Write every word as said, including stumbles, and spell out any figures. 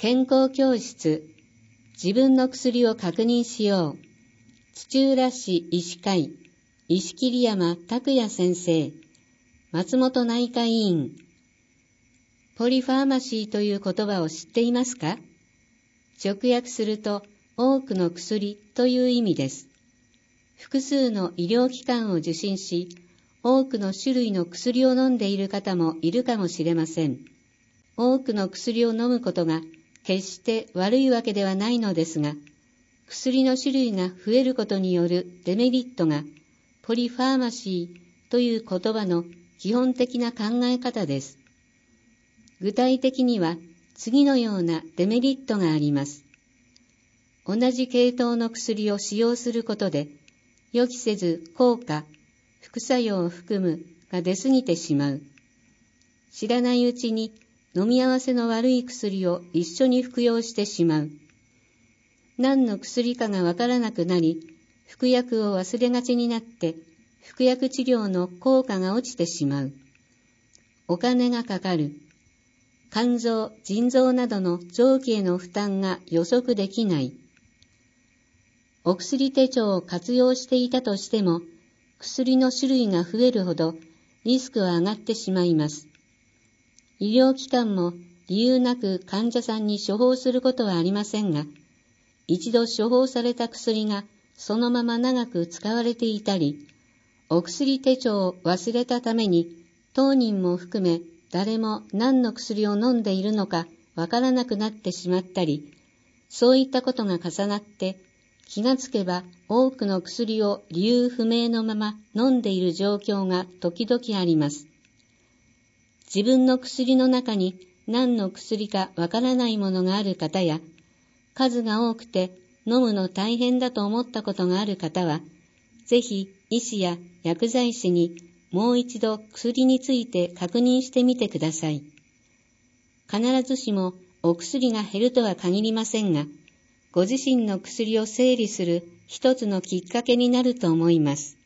健康教室、自分の薬を確認しよう。土浦市医師会、石切山拓也先生、松本内科医院。ポリファーマシーという言葉を知っていますか？直訳すると、多くの薬という意味です。複数の医療機関を受診し、多くの種類の薬を飲んでいる方もいるかもしれません。多くの薬を飲むことが決して悪いわけではないのですが、薬の種類が増えることによるデメリットが、ポリファーマシーという言葉の基本的な考え方です。具体的には次のようなデメリットがあります。同じ系統の薬を使用することで、予期せず効果、副作用を含むが出過ぎてしまう。知らないうちに飲み合わせの悪い薬を一緒に服用してしまう。何の薬かがわからなくなり、服薬を忘れがちになって、服薬治療の効果が落ちてしまう。お金がかかる。肝臓、腎臓などの臓器への負担が予測できない。お薬手帳を活用していたとしても、薬の種類が増えるほどリスクは上がってしまいます。医療機関も理由なく患者さんに処方することはありませんが、一度処方された薬がそのまま長く使われていたり、お薬手帳を忘れたために当人も含め誰も何の薬を飲んでいるのかわからなくなってしまったり、そういったことが重なって気がつけば多くの薬を理由不明のまま飲んでいる状況が時々あります。自分の薬の中に何の薬かわからないものがある方や、数が多くて飲むの大変だと思ったことがある方は、ぜひ医師や薬剤師にもう一度薬について確認してみてください。必ずしもお薬が減るとは限りませんが、ご自身の薬を整理する一つのきっかけになると思います。